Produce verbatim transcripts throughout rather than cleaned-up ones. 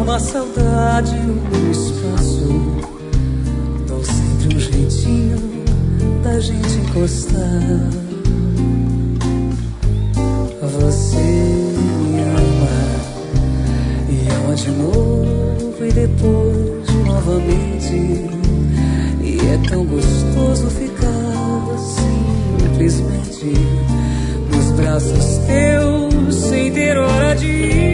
reclama a saudade, o espaço. Dou sempre um jeitinho da gente encostar. Você me ama e ama de novo e depois novamente. E é tão gostoso ficar simplesmente nos braços teus sem ter hora de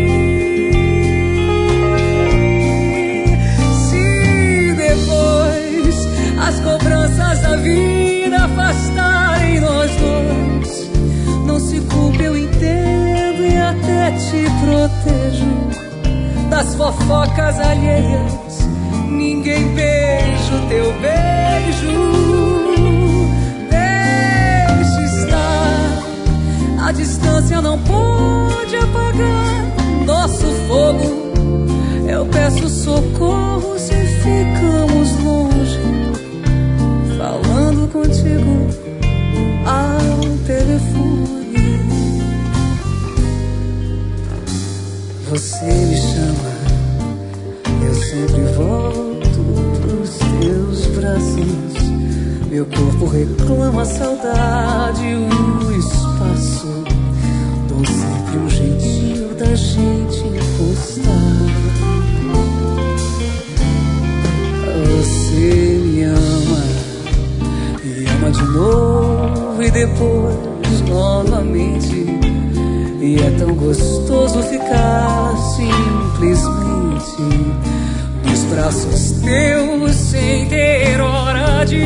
ir. Se depois as cobranças da vida afastarem nós dois, não se culpe, eu entendo e até te protejo das fofocas alheias. Ninguém beija o teu beijo. Deixe estar, a distância não pode apagar nosso fogo. Eu peço socorro se ficamos longe, falando contigo ao telefone. Você me chama, eu sempre volto pros teus braços. Meu corpo reclama a saudade, o espaço. Dou sempre um jeitinho da gente encostar. Você me ama e ama de novo e depois novamente. E é tão gostoso ficar simplesmente nos braços teus sem ter hora de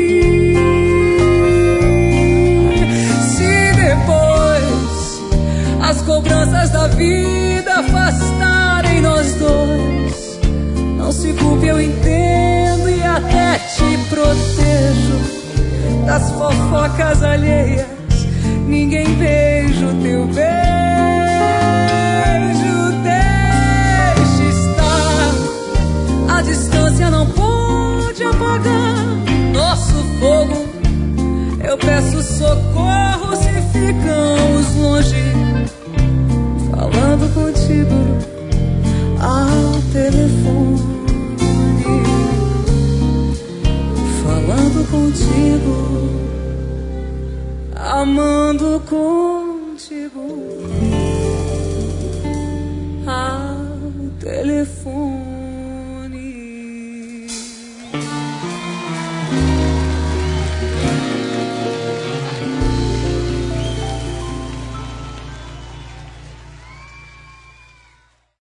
ir. Se depois as cobranças da vida afastarem nós dois, não se culpe, eu entendo e até te protejo das fofocas alheias. Ninguém beija o teu beijo. Deixe estar, a distância não pode apagar nosso fogo. Eu peço socorro se ficamos longe, falando contigo ao telefone. Falando contigo, amando contigo ao telefone.